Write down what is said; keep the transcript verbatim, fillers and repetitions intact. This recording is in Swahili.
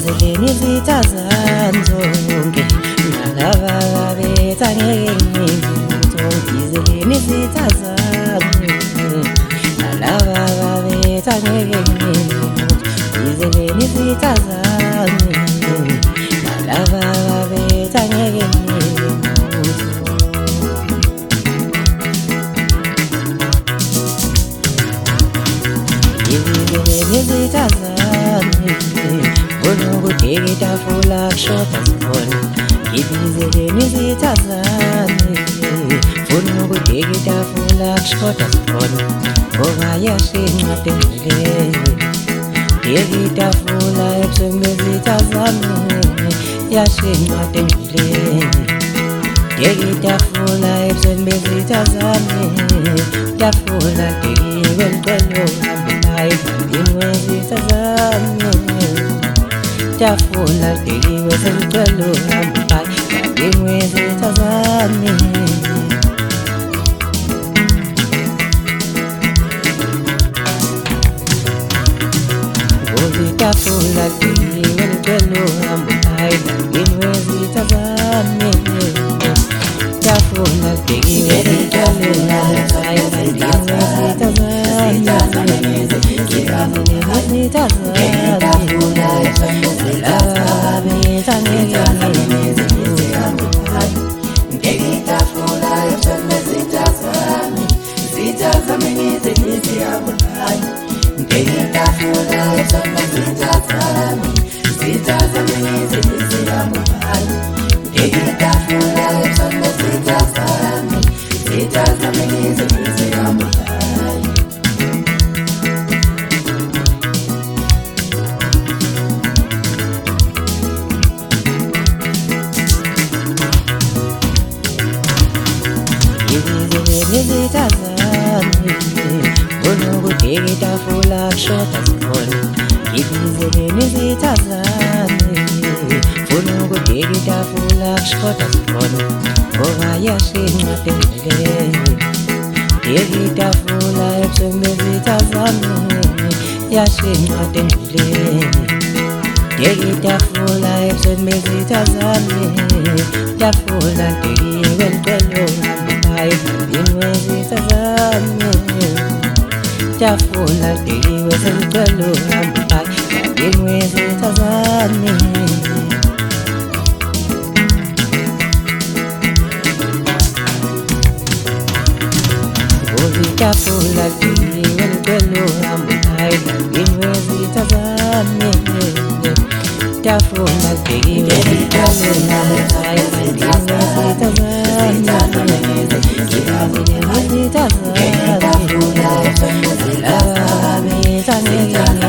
Ngibizele izithazana zonke nalaba babetha ngeke ngilutho. Ngibizele izithazana nalaba babetha ngeke ngilutho. Ngibizele izithazana nalaba babetha ngeke ngilutho. Ngibizele izithazana unokudeka itafula kushoda sibona. Ngibizele izithazana unokudeka itafula kushoda sibona. Ngoba yashinqa endleleni deka itafula ebusweni bezithazana. Yashinqa endleleni deka itafula ebusweni bezithazana. Tafula dekiwe ngicela uhambe phambili wezithazana. Tafula dekiwe sengicela uhambe phambili wezithazana. Ngoba itafula dekiwe ngicela uhambe phambili wezithazana. Tafula dekiwe ngicela uhambe phambili wezithazana. Unokudeka itafula kushoda sibona. Ngibizele izithazana unokudeka itafula kushoda sibona. Ngoba yashinqa endleleni deka itafula ebusweni bezithazana. Yashinqa endleleni deka itafula ebusweni bezithazana. Tafula dekiwe ngicela uhambe phambili wezithazana. Tafula dekiwe sengicela uhambe phambili wezithazana. Ngoba itafula dekiwe ngicela uhambe phambili wezithazana. Tafula dekiwe ngicela uhambe phambili wezithazana. Ngibizele izithazana nalaba babetha ngeke